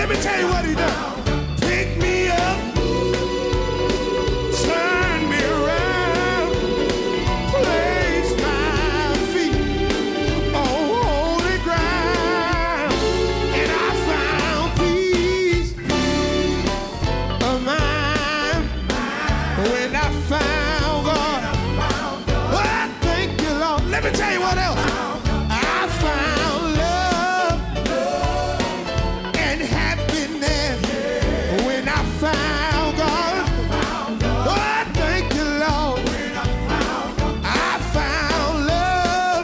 Let me tell you what he done. Pick me up, turn me around, place my feet on holy ground, and I found peace of mind when I found God. Oh, thank you, Lord. Let me tell you what else. I found love and happiness when I found God. Oh, thank you, Lord. I found love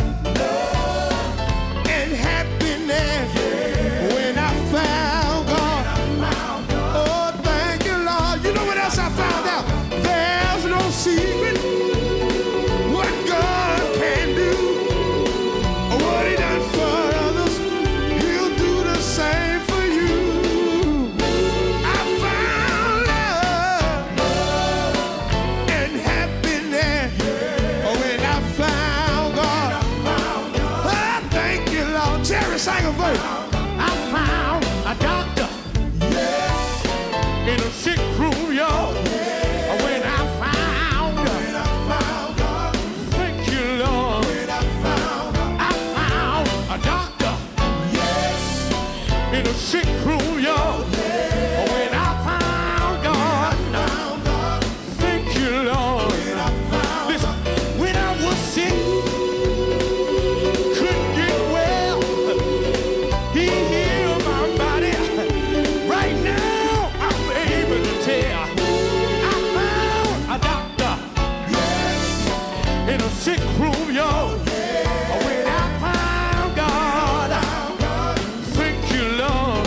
and happiness when I found God. Oh, thank you, Lord. You know what else I found out? There's no secret what God can do. What he done for others, he'll do the same for you. I found love and happiness when I found God. Oh, thank you, Lord. Jerry, sing a verse. I found a doctor in a sick room, y'all. When I found God. Thank you, Lord. I found a doctor in a sick room, y'all. When I found God. Thank you, Lord. Listen, when I was sick, couldn't get well, he healed my body. Right now, I'm able to tell I found a doctor in a sick room, y'all. When I found God, thank you, Lord.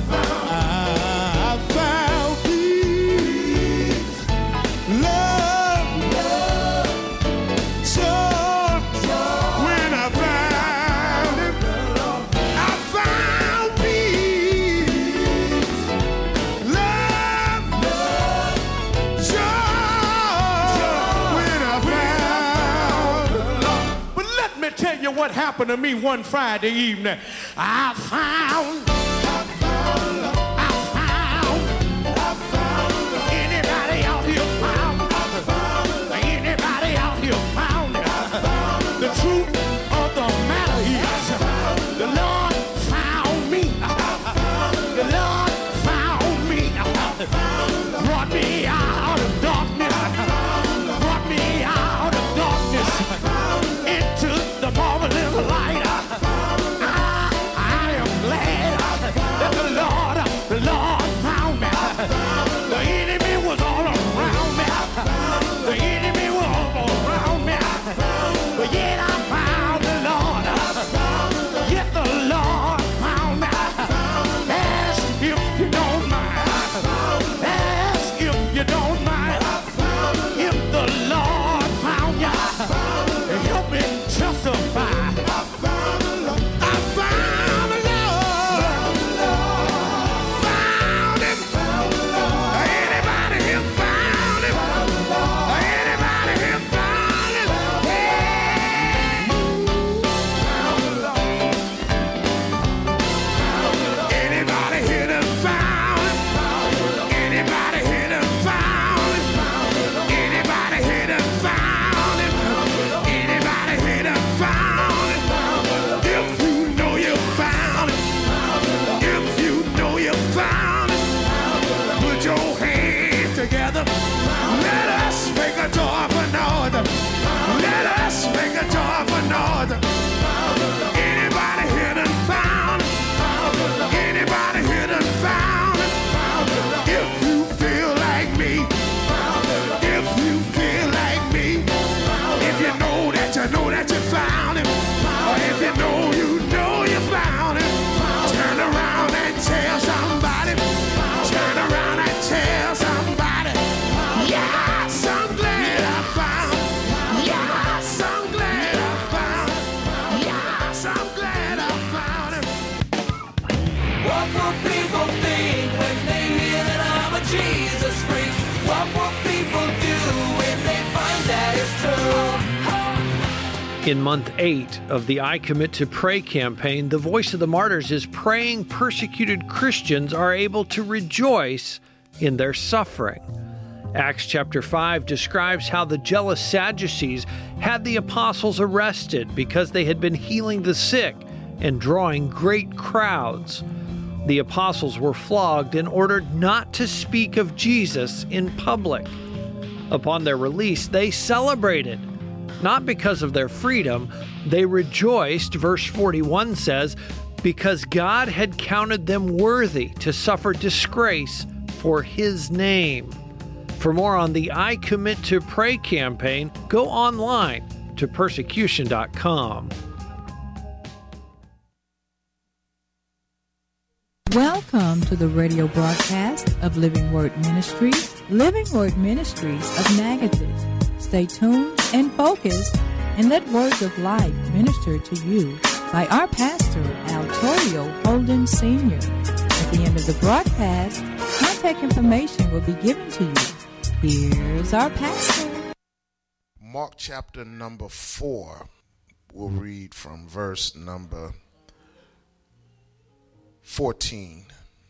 I found peace, love, joy. When I found him, I found peace, love, joy. When I found him. But let me tell you what happened to me one Friday evening. I found. Anybody out here found? Anybody out here found? The truth of the matter is, the Lord found me. The Lord found me. Brought me out of darkness. Brought me out of darkness into the marvelous light. I am glad that the Lord found me. The enemy was all around me. The enemy was all around me. But yet I found the Lord. Yet the Lord found me. Ask if you don't mind. Ask if you don't mind. If the Lord found you, help me testify. I found the Lord. Found him. Anybody here found him? Anybody here found him? Anybody here done found him? Anybody here done found him? Anybody here done found him? Anybody here done found him? If you know you found him, if you know you found him, put your hands together. Let us make a joyful noise. Let us make a joyful noise. Anybody here done found him? Anybody here done found him? If you feel like me, if you feel like me, if you know that you found him, or if you know you found him, turn around and tell somebody. Turn around and tell somebody. Yes, I'm glad I found. Yes, I'm glad I found. Yes, I'm glad I found him. What will people think when they hear that I'm a Jesus freak? What will people do when they find that it's true? In month 8 of the I Commit to Pray campaign, the Voice of the Martyrs is praying persecuted Christians are able to rejoice in their suffering. Acts chapter 5 describes how the jealous Sadducees had the apostles arrested because they had been healing the sick and drawing great crowds. The apostles were flogged and ordered not to speak of Jesus in public. Upon their release, they celebrated. Not because of their freedom, they rejoiced, verse 41 says, because God had counted them worthy to suffer disgrace for His name. For more on the I Commit to Pray campaign, go online to persecution.com. Welcome to the radio broadcast of Living Word Ministries, Living Word Ministries of Natchitoches. Stay tuned and focused and let words of life minister to you by our pastor, Altorio Holden Sr. At the end of the broadcast, contact information will be given to you. Here's our pastor. Mark chapter number 4. We'll read from verse number 14.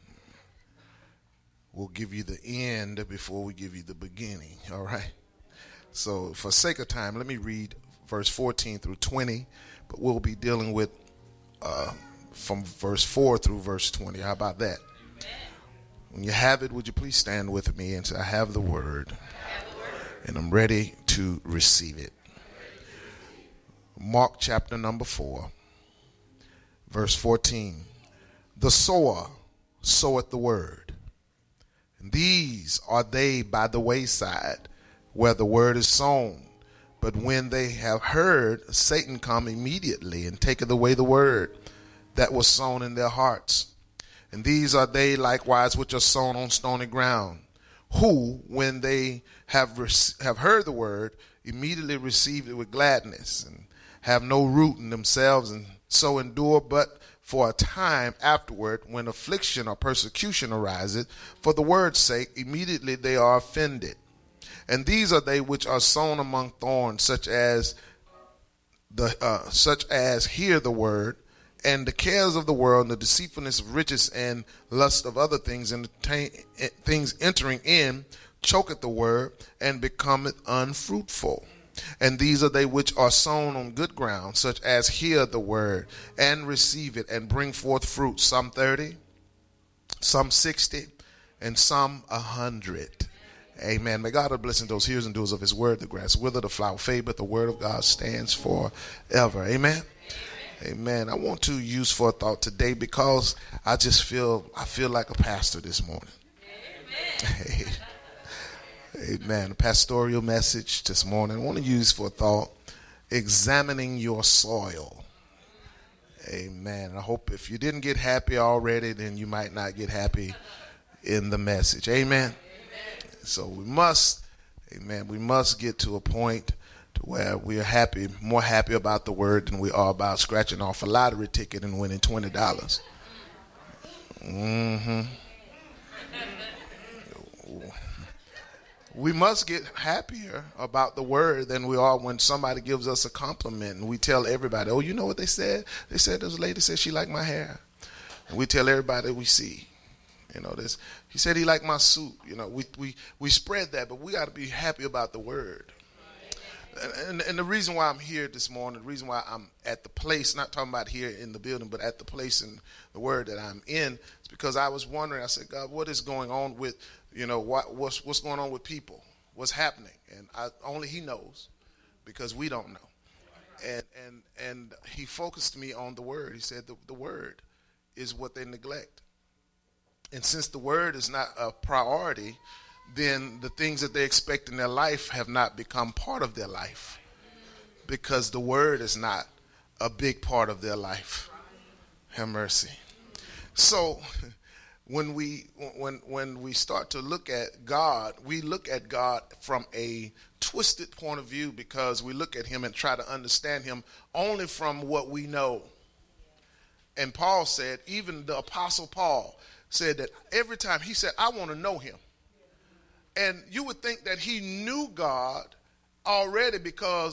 We'll give you the end before we give you the beginning, all right? So for sake of time, let me read verse 14 through 20, but we'll be dealing with from verse 4 through verse 20. How about that? Amen. When you have it, would you please stand with me and say, I have the word, and I'm ready to receive it. Mark chapter number 4, verse 14. The sower soweth the word, and these are they by the wayside, where the word is sown. But when they have heard, Satan come immediately and taketh away the word that was sown in their hearts. And these are they likewise which are sown on stony ground, who, when they have heard the word, immediately receive it with gladness, and have no root in themselves, and so endure but for a time afterward, when affliction or persecution ariseth, for the word's sake, immediately they are offended. And these are they which are sown among thorns, such as hear the word, and the cares of the world, and the deceitfulness of riches, and lust of other things, and things entering in, choketh the word, and becometh unfruitful. And these are they which are sown on good ground, such as hear the word, and receive it, and bring forth fruit, some 30, some 60, and some 100. Amen. May God have blessing those hearers and doers of his word. The grass wither, the flower fade, but the word of God stands forever. Amen. Amen. I want to use for a thought today because I feel like a pastor this morning. Amen. Amen. A pastoral message this morning. I want to use for a thought, examining your soil. Amen. I hope if you didn't get happy already, then you might not get happy in the message. Amen. So we must get to a point to where we are more happy about the word than we are about scratching off a lottery ticket and winning $20. We must get happier about the word than we are when somebody gives us a compliment and we tell everybody, oh, you know what they said? They said this lady said she liked my hair. And we tell everybody we see. You know, this. He said he liked my suit. You know, we spread that, but we got to be happy about the word. And the reason why I'm here this morning, the reason why I'm at the place, not talking about here in the building, but at the place in the word that I'm in, is because I was wondering. I said, God, what is going on with, what's going on with people? What's happening? And only He knows, because we don't know. And He focused me on the word. He said the word is what they neglect. And since the word is not a priority, then the things that they expect in their life have not become part of their life, because the word is not a big part of their life. Have mercy. So when we start to look at God, we look at God from a twisted point of view, because we look at him and try to understand him only from what we know. And Paul said, even the Apostle Paul said that every time he said, I want to know him. And you would think that he knew God already, because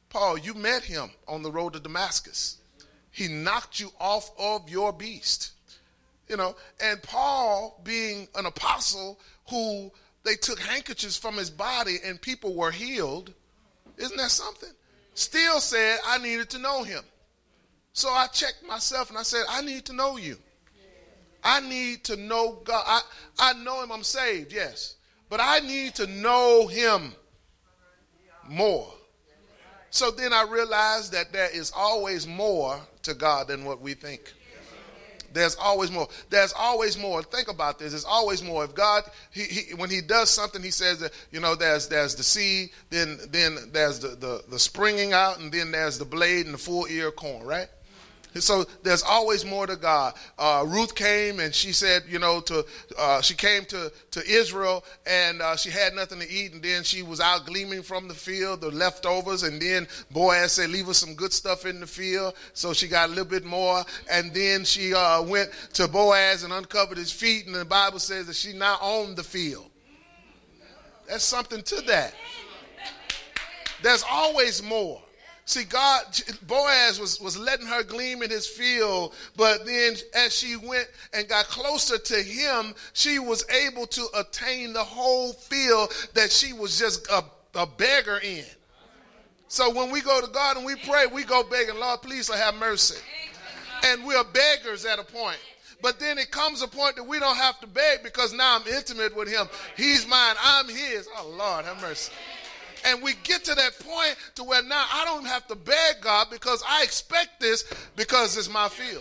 Paul, you met him on the road to Damascus. He knocked you off of your beast. You know, and Paul, being an apostle who they took handkerchiefs from his body and people were healed, isn't that something? Still said, I needed to know him. So I checked myself and I said, I need to know you. I need to know God. I know him, I'm saved, yes. But I need to know him more. So then I realized that there is always more to God than what we think. There's always more. There's always more. Think about this. There's always more. If God, when he does something, he says that, you know, there's the seed, then there's the springing out, and then there's the blade and the full ear of corn, right? So there's always more to God. Ruth came and she said, you know, she came to Israel and she had nothing to eat, and then she was out gleaning from the field, the leftovers, and then Boaz said, leave us some good stuff in the field. So she got a little bit more, and then she went to Boaz and uncovered his feet, and the Bible says that she now owned the field. There's something to that. There's always more. See, Boaz was letting her glean in his field, but then as she went and got closer to him, she was able to attain the whole field that she was just a beggar in. So when we go to God and we pray, we go begging, Lord, please have mercy. And we're beggars at a point. But then it comes a point that we don't have to beg because now I'm intimate with him. He's mine, I'm his. Oh, Lord, have mercy. And we get to that point to where now I don't have to beg God because I expect this because it's my field.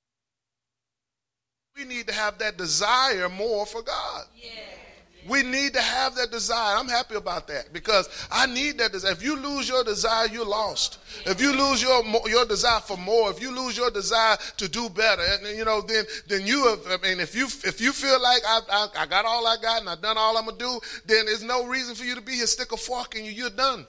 We need to have that desire more for God. Yeah. We need to have that desire. I'm happy about that because I need that desire. If you lose your desire, you're lost. If you lose your desire for more, if you lose your desire to do better, you know, then you have. I mean, if you feel like I got all I got and I've done all I'm gonna do, then there's no reason for you to be here. Stick a fork in you. You're done.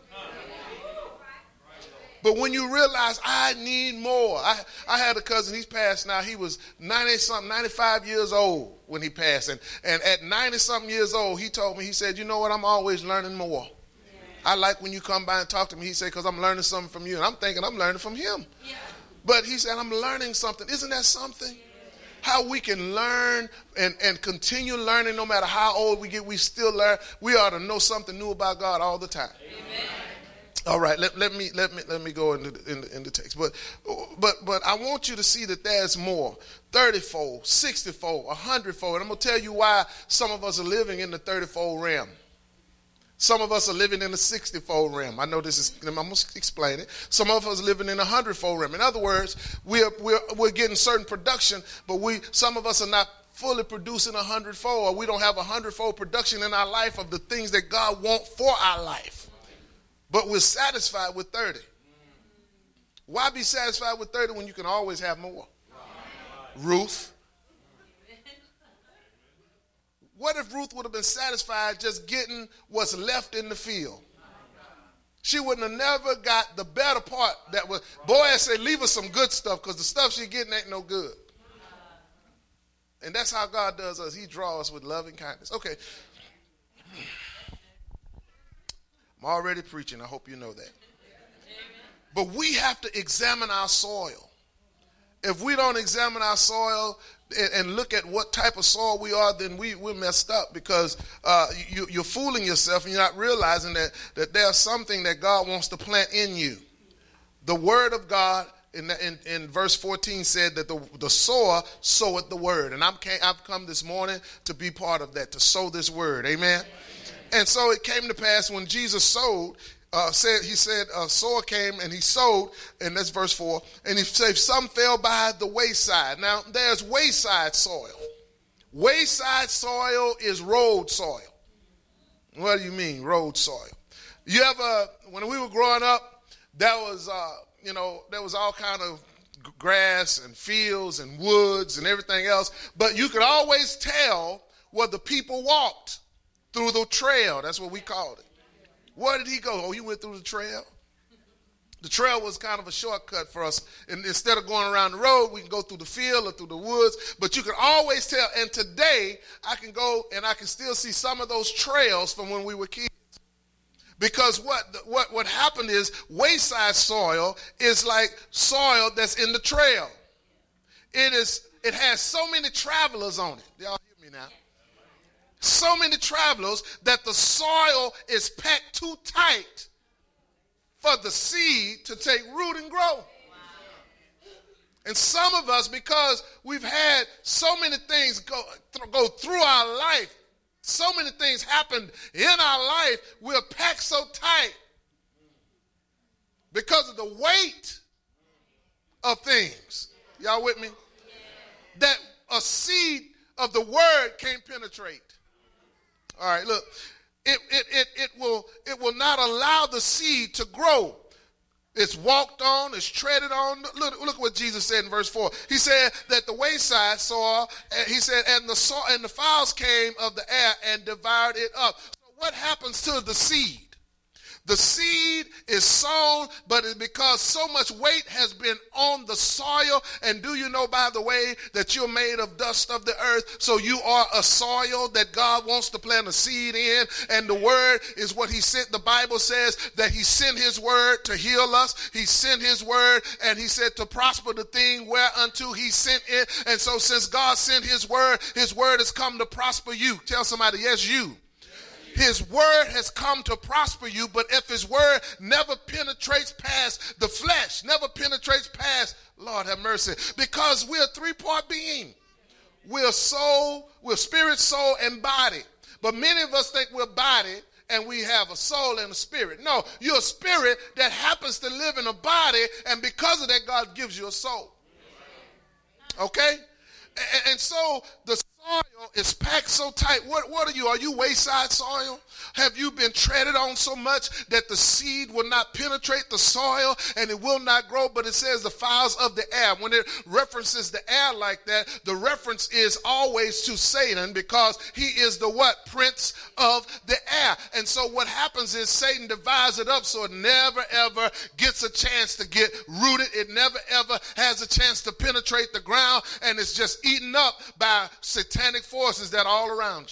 But when you realize I need more, I had a cousin, he's passed now, he was 90-something, 95 years old when he passed. And at 90-something years old, he told me, he said, you know what, I'm always learning more. Yeah. I like when you come by and talk to me, he said, because I'm learning something from you. And I'm thinking I'm learning from him. Yeah. But he said, I'm learning something. Isn't that something? Yeah. How we can learn and continue learning no matter how old we get, we still learn. We ought to know something new about God all the time. Amen. All right, let me go into the text. But I want you to see that there's more. 30-fold, 60-fold, 100-fold. And I'm going to tell you why some of us are living in the 30-fold realm. Some of us are living in the 60-fold realm. I know this is, I'm going to explain it. Some of us are living in a 100-fold realm. In other words, we're getting certain production, but some of us are not fully producing 100-fold, or we don't have a 100-fold production in our life of the things that God wants for our life. But we're satisfied with 30. Why be satisfied with 30 when you can always have more? Ruth. What if Ruth would have been satisfied just getting what's left in the field? She wouldn't have never got the better part. That was Boaz said, leave us some good stuff because the stuff she's getting ain't no good. And that's how God does us. He draws us with loving kindness. Okay. I'm already preaching. I hope you know that. But we have to examine our soil. If we don't examine our soil and look at what type of soil we are, then we're messed up because you're fooling yourself and you're not realizing that there's something that God wants to plant in you. The word of God in verse 14 said that the sower soweth the word. And I've come this morning to be part of that, to sow this word. Amen. And so it came to pass when Jesus sowed, a sower came and he sowed, and that's verse 4, and he said some fell by the wayside. Now, there's wayside soil. Wayside soil is road soil. What do you mean, road soil? You ever, when we were growing up, there was all kind of grass and fields and woods and everything else, but you could always tell where the people walked. Through the trail, that's what we called it. Where did he go? Oh, he went through the trail. The trail was kind of a shortcut for us. And instead of going around the road, we can go through the field or through the woods. But you can always tell. And today, I can go and I can still see some of those trails from when we were kids. Because what happened is wayside soil is like soil that's in the trail. It has so many travelers on it. Y'all hear me now? So many travelers that the soil is packed too tight for the seed to take root and grow. And some of us, because we've had so many things go through our life, so many things happened in our life, we're packed so tight because of the weight of things. Y'all with me? That a seed of the word can't penetrate. All right, look, it will not allow the seed to grow. It's walked on, it's treaded on. Look what Jesus said in verse 4. He said that the wayside soil, he said, and the fowls came of the air and devoured it up. So what happens to the seed? The seed is sown, but it's because so much weight has been on the soil. And do you know, by the way, that you're made of dust of the earth? So you are a soil that God wants to plant a seed in. And the word is what he sent. The Bible says that he sent his word to heal us. He sent his word, and he said to prosper the thing whereunto he sent it. And so since God sent his word has come to prosper you. Tell somebody, yes, you. His word has come to prosper you, but if his word never penetrates past the flesh, never penetrates past, Lord have mercy, because we're a three-part being. We're soul, we're spirit, soul, and body. But many of us think we're body and we have a soul and a spirit. No, you're a spirit that happens to live in a body, and because of that, God gives you a soul. Okay? And so the soil is packed so tight. What are you? Are you wayside soil? Have you been treaded on so much that the seed will not penetrate the soil and it will not grow? But it says the fowls of the air. When it references the air like that, the reference is always to Satan, because he is the what? Prince of the air. And so what happens is Satan divides it up so it never ever gets a chance to get rooted. It never ever has a chance to penetrate the ground, and it's just eaten up by satanic forces that are all around you.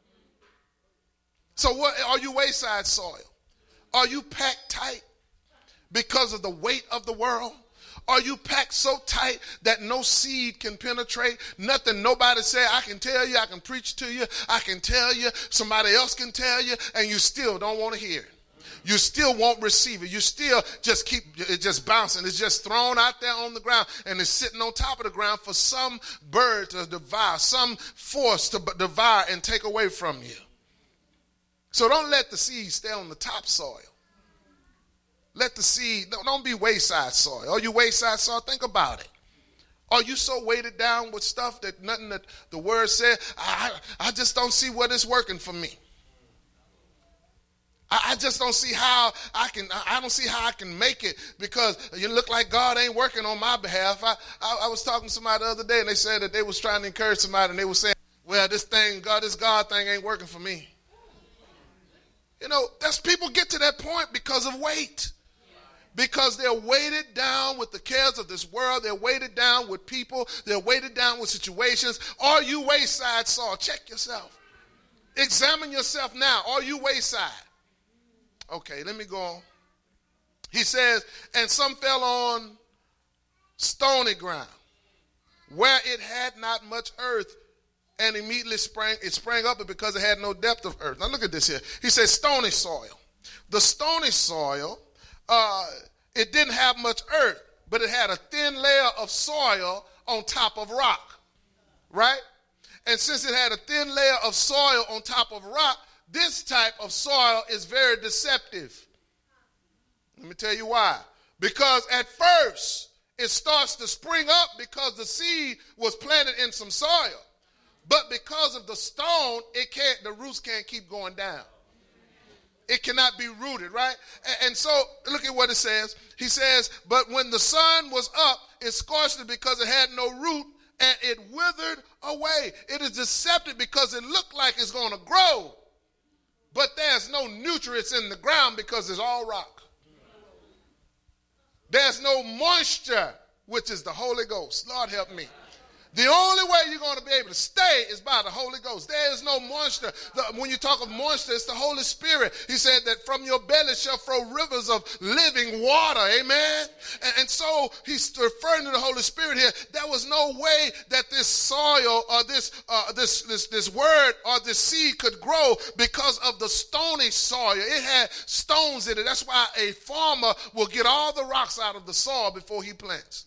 So what are you? Wayside soil? Are you packed tight because of the weight of the world? Are you packed so tight that no seed can penetrate? Nothing nobody say, I can tell you, I can preach to you, I can tell you, somebody else can tell you, and you still don't want to hear it. You still won't receive it. You still just keep it just bouncing. It's just thrown out there on the ground, and it's sitting on top of the ground for some bird to devour, some force to devour and take away from you. So don't let the seed stay on the top soil. Let the seed, don't be wayside soil. Are you wayside soil? Think about it. Are you so weighted down with stuff that nothing that the word said, I just don't see what is working for me. I just don't see how I don't see how I can make it, because you look like God ain't working on my behalf. I was talking to somebody the other day, and they said that they was trying to encourage somebody, and they were saying, well, this God thing ain't working for me. You know, that's people get to that point because of weight. Because they're weighted down with the cares of this world. They're weighted down with people. They're weighted down with situations. Are you wayside soil? Check yourself. Examine yourself now. Are you wayside? Okay, let me go on. He says, and some fell on stony ground, where it had not much earth, and immediately sprang up because it had no depth of earth. Now look at this here. He says stony soil. The stony soil, it didn't have much earth, but it had a thin layer of soil on top of rock, right? And since it had a thin layer of soil on top of rock, this type of soil is very deceptive. Let me tell you why. Because at first, it starts to spring up because the seed was planted in some soil. But because of the stone, the roots can't keep going down. It cannot be rooted, right? And so, look at what it says. He says, but when the sun was up, it scorched it because it had no root, and it withered away. It is deceptive because it looked like it's going to grow, but there's no nutrients in the ground because it's all rock. There's no moisture, which is the Holy Ghost. Lord help me. The only way you're we're going to be able to stay is by the Holy Ghost. There is no moisture. When you talk of moisture, it's the Holy Spirit. He said that from your belly shall flow rivers of living water. Amen. And so he's referring to the Holy Spirit here. There was no way that this soil or this word or this seed could grow because of the stony soil. It had stones in it. That's why a farmer will get all the rocks out of the soil before he plants.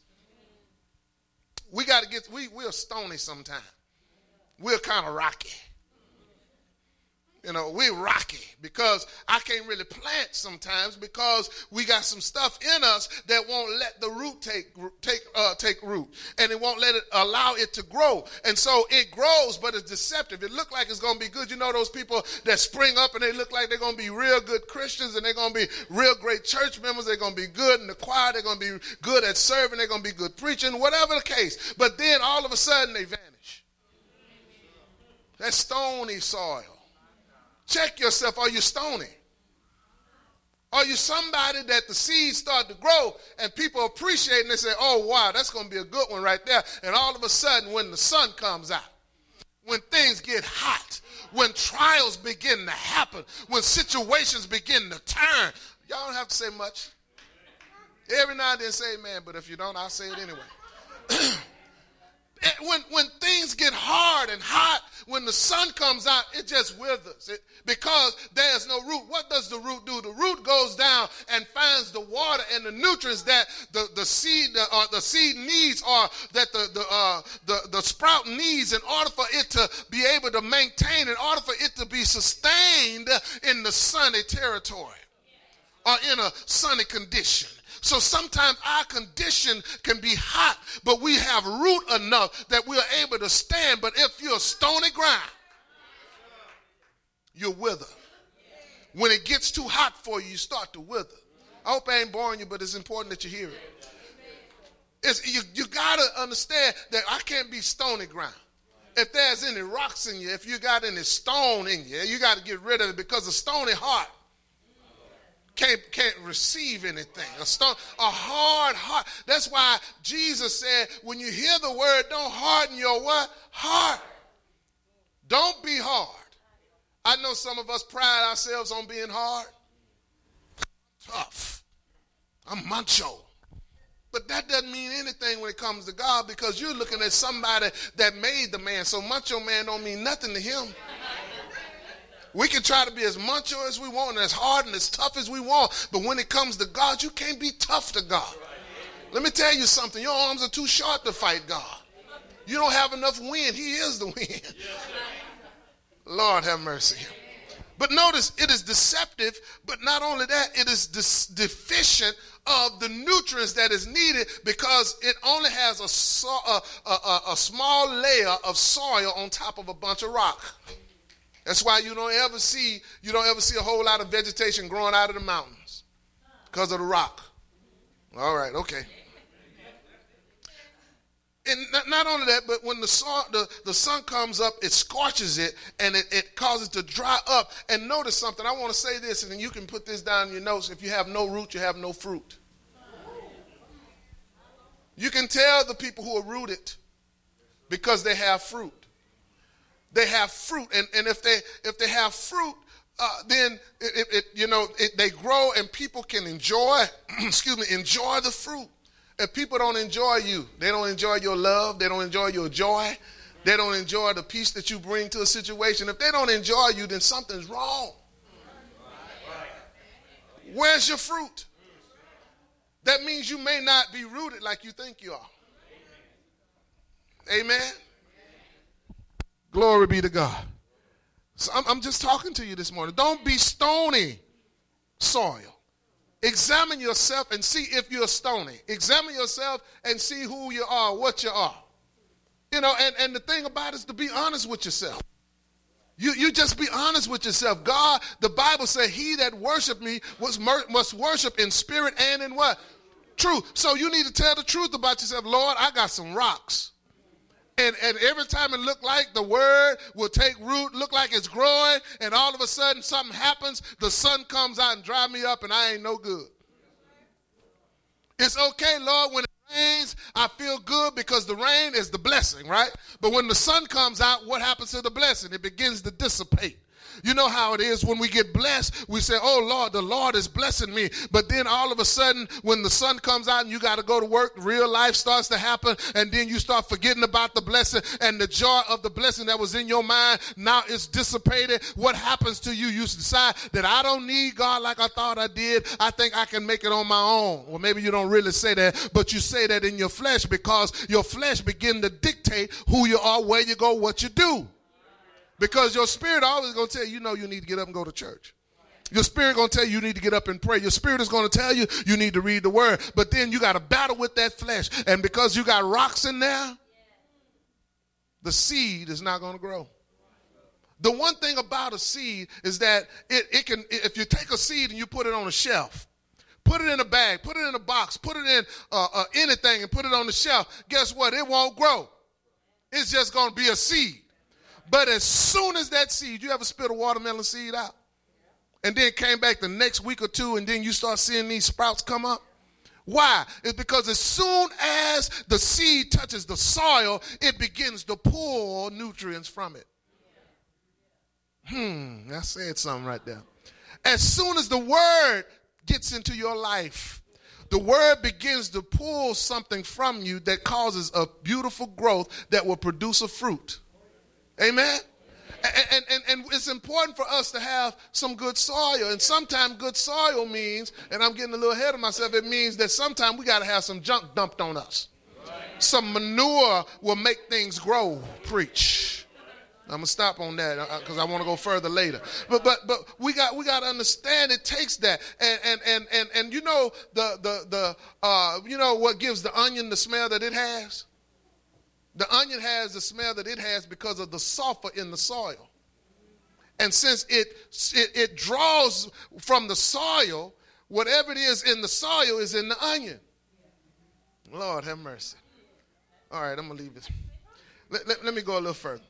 We're stony sometimes. We're kind of rocky. You know, we're rocky because I can't really plant sometimes because we got some stuff in us that won't let the root take root, and it won't allow it to grow. And so it grows, but it's deceptive. It looks like it's going to be good. You know those people that spring up and they look like they're going to be real good Christians and they're going to be real great church members. They're going to be good in the choir. They're going to be good at serving. They're going to be good preaching, whatever the case. But then all of a sudden they vanish. That stony soil. Check yourself. Are you stony? Are you somebody that the seeds start to grow and people appreciate it and they say, oh, wow, that's going to be a good one right there. And all of a sudden when the sun comes out, when things get hot, when trials begin to happen, when situations begin to turn, y'all don't have to say much. Every now and then say amen, but if you don't, I'll say it anyway. When things get hard and hot, when the sun comes out, it just withers because there's no root. What does the root do? The root goes down and finds the water and the nutrients that the seed needs, or that the sprout needs in order for it to be able to maintain, in order for it to be sustained in the sunny territory or in a sunny condition. So sometimes our condition can be hot, but we have root enough that we are able to stand. But if you're stony ground, you'll wither. When it gets too hot for you, you start to wither. I hope I ain't boring you, but it's important that you hear it. You got to understand that I can't be stony ground. If there's any rocks in you, if you got any stone in you, you got to get rid of it, because a stony heart can't receive anything. A hard heart. That's why Jesus said, when you hear the word, don't harden your what? Heart. Don't be hard. I know some of us pride ourselves on being hard. Tough. I'm macho. But that doesn't mean anything when it comes to God, because you're looking at somebody that made the man. So macho man don't mean nothing to him. We can try to be as macho as we want and as hard and as tough as we want, but when it comes to God, you can't be tough to God. Let me tell you something. Your arms are too short to fight God. You don't have enough wind. He is the wind. Lord have mercy. But notice, it is deceptive, but not only that, it is deficient of the nutrients that is needed, because it only has a small layer of soil on top of a bunch of rock. That's why you don't ever see a whole lot of vegetation growing out of the mountains, because of the rock. All right, okay. And not only that, but when the sun comes up, it scorches it and it causes it to dry up. And notice something. I want to say this, and then you can put this down in your notes. If you have no root, you have no fruit. You can tell the people who are rooted because they have fruit. They have fruit, and if they have fruit, then they grow, and people can enjoy enjoy the fruit. If people don't enjoy you, they don't enjoy your love, they don't enjoy your joy, they don't enjoy the peace that you bring to a situation. If they don't enjoy you, then something's wrong. Where's your fruit? That means you may not be rooted like you think you are. Amen. Glory be to God. So I'm just talking to you this morning. Don't be stony soil. Examine yourself and see if you're stony. Examine yourself and see who you are, what you are. You know, and the thing about it is to be honest with yourself. You just be honest with yourself. God, the Bible says, he that worship me must worship in spirit and in what? Truth. So you need to tell the truth about yourself. Lord, I got some rocks. And every time it look like the word will take root, look like it's growing, and all of a sudden something happens, the sun comes out and dry me up, and I ain't no good. It's okay, Lord, when it rains, I feel good because the rain is the blessing, right? But when the sun comes out, what happens to the blessing? It begins to dissipate. You know how it is when we get blessed, we say, oh, Lord, the Lord is blessing me. But then all of a sudden, when the sun comes out and you got to go to work, real life starts to happen, and then you start forgetting about the blessing, and the joy of the blessing that was in your mind, now it's dissipated. What happens to you? You decide that I don't need God like I thought I did. I think I can make it on my own. Well, maybe you don't really say that, but you say that in your flesh because your flesh begin to dictate who you are, where you go, what you do. Because your spirit always going to tell you, you need to get up and go to church. Your spirit going to tell you need to get up and pray. Your spirit is going to tell you you need to read the word. But then you got to battle with that flesh. And because you got rocks in there, the seed is not going to grow. The one thing about a seed is that it can, if you take a seed and you put it on a shelf, put it in a bag, put it in a box, put it in anything and put it on the shelf, guess what? It won't grow. It's just going to be a seed. But as soon as that seed, you ever spit a watermelon seed out? And then came back the next week or two, and then you start seeing these sprouts come up? Why? It's because as soon as the seed touches the soil, it begins to pull nutrients from it. I said something right there. As soon as the word gets into your life, the word begins to pull something from you that causes a beautiful growth that will produce a fruit. Amen? And it's important for us to have some good soil. And sometimes good soil means, and I'm getting a little ahead of myself, it means that sometimes we got to have some junk dumped on us. Some manure will make things grow. Preach. I'm going to stop on that because I want to go further later. But we got to understand it takes that. And you know you know what gives the onion the smell that it has? The onion has the smell that it has because of the sulfur in the soil. And since it draws from the soil, whatever it is in the soil is in the onion. Lord have mercy. All right, I'm going to leave this. Let me go a little further.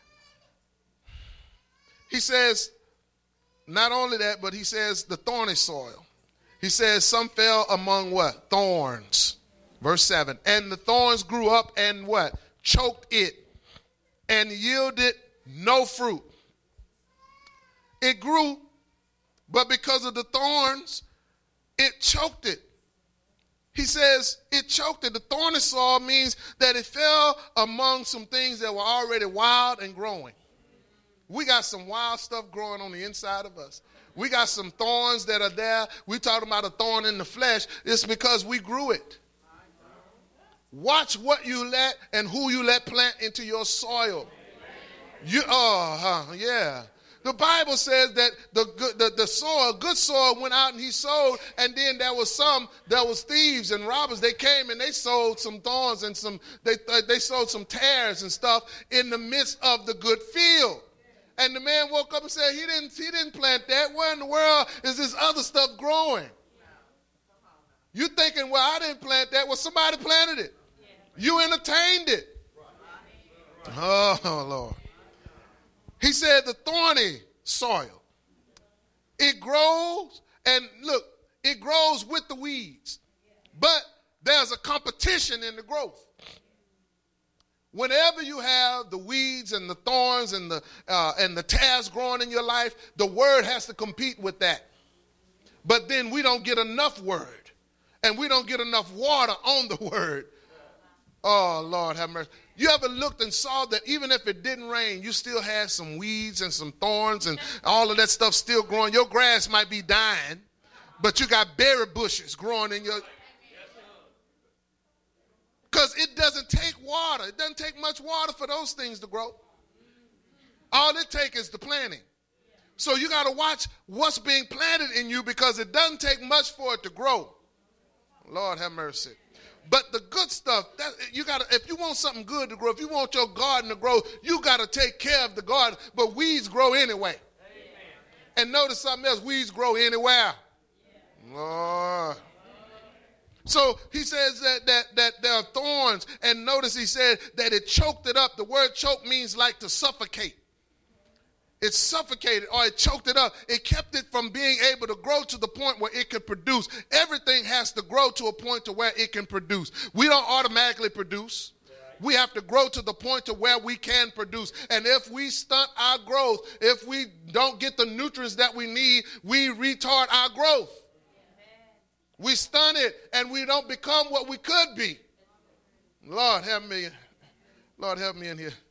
He says, not only that, but he says the thorny soil. He says some fell among what? Thorns. Verse 7. And the thorns grew up and what? Choked it and yielded no fruit. It grew, but because of the thorns, it choked it. He says it choked it. The thorny soil means that it fell among some things that were already wild and growing. We got some wild stuff growing on the inside of us. We got some thorns that are there. We're talking about a thorn in the flesh. It's because we grew it. Watch what you let and who you let plant into your soil. Yeah. The Bible says that the soil, good soil, went out and he sowed, and then there was thieves and robbers. They came and they sowed some thorns and they sowed some tares and stuff in the midst of the good field. And the man woke up and said, he didn't plant that. Where in the world is this other stuff growing? You thinking, well, I didn't plant that. Well, somebody planted it. You entertained it. Oh, Lord. He said the thorny soil. It grows, and look, it grows with the weeds. But there's a competition in the growth. Whenever you have the weeds and the thorns and the tares growing in your life, the word has to compete with that. But then we don't get enough word, and we don't get enough water on the word. Oh, Lord have mercy. You ever looked and saw that even if it didn't rain, you still had some weeds and some thorns and all of that stuff still growing? Your grass might be dying, but you got berry bushes growing in your... Because it doesn't take water. It doesn't take much water for those things to grow. All it takes is the planting. So you got to watch what's being planted in you because it doesn't take much for it to grow. Lord have mercy. But the good stuff, if you want something good to grow, if you want your garden to grow, you got to take care of the garden. But weeds grow anyway. Amen. And notice something else, weeds grow anywhere. Yeah. Lord. So he says that there are thorns, and notice he said that it choked it up. The word choke means like to suffocate. It suffocated or it choked it up. It kept it from being able to grow to the point where it could produce. Everything has to grow to a point to where it can produce. We don't automatically produce. We have to grow to the point to where we can produce. And if we stunt our growth, if we don't get the nutrients that we need, we retard our growth. We stunt it and we don't become what we could be. Lord, help me. Lord, help me in here.